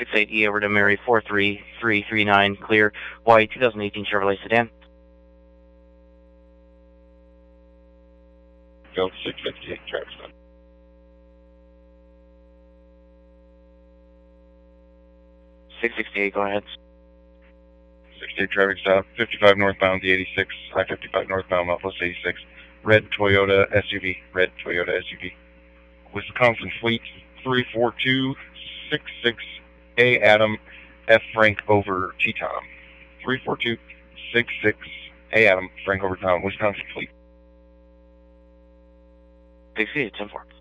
68E over to Mary 43339, clear, white 2018 Chevrolet sedan. Go 668, traffic stop. 668, go ahead. 68 traffic stop, 55 northbound, the 86, I-55 northbound, Northwest 86, red Toyota SUV, Wisconsin Fleet 34266A Adam, F Frank over T Tom. 34266A Adam, Frank over Tom, Wisconsin Fleet. 68, 10-4.